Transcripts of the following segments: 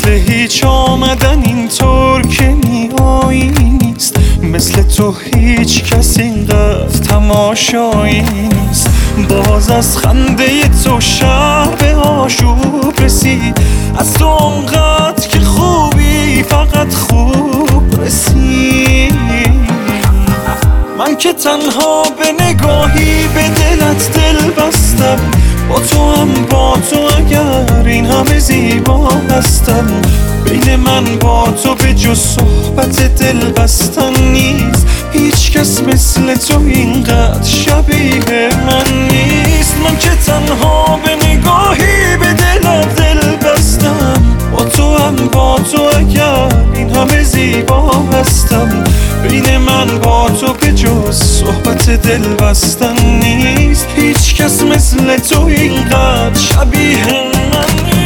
مثل هیچ آمدن اینطور که میایی نیست، مثل تو هیچ کس اینقدر تماشایی نیست. باز از خنده تو شب آشوب رسید، از تو اونقدر که خوبی فقط خوب رسید. من که تنها به نگاهی به دلت دل بستم، با تو هم با تو اگر این همه زیبا هستم. بین من با تو به جز صحبت دل بستن نیست، هیچ کس مثل تو اینقدر شبیه من نیست. من که تنها به نگاهی به دلت دل بستم، با تو هم با تو اگر این همه زیبا هستم. بین من با تو به جز صحبت دل بستن نیست، هیچ کس مثل تو اینقدر شبیه من نیست.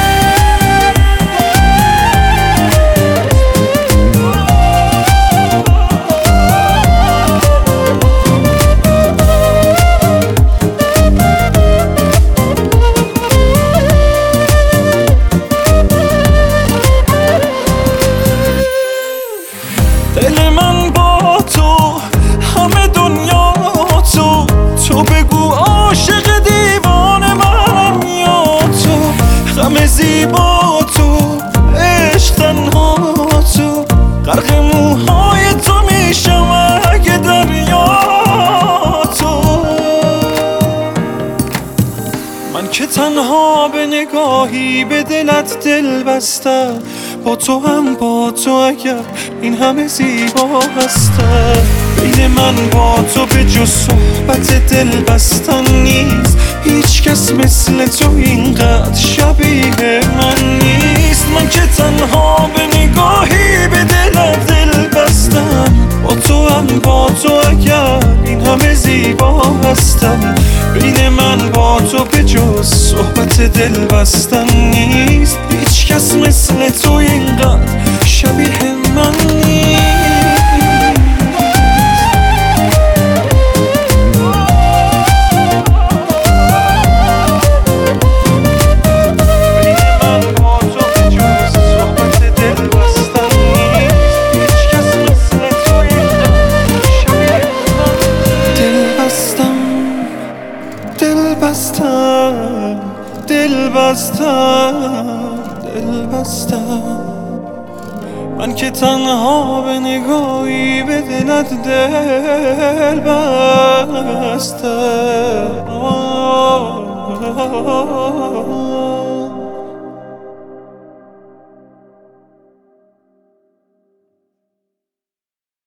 دل من با تو، همه دنیا تو، تو بگو عاشق دیوانه من یا تو. غم زیبا تو، عشق تنها تو، غرق موهای تو میشم اگه دریا تو. من که تنها به نگاهی به دلت دل بستم، با تو هم با تو اگر این همه زیبا هستم. بین من با تو به جز صحبت دل بستن نیست، هیچ کس مثل تو اینقدر شبیه من نیست. من که تنها به نگاهی به دلت دل بستم، با تو هم با تو اگر این همه زیبا هستم. بین من با تو به جز صحبت دل بستن نیست، هیچ کس مثل تو اینقدر شبیه من نیست. دل بستم من که تنها به نگاهی به دلت دل بستم.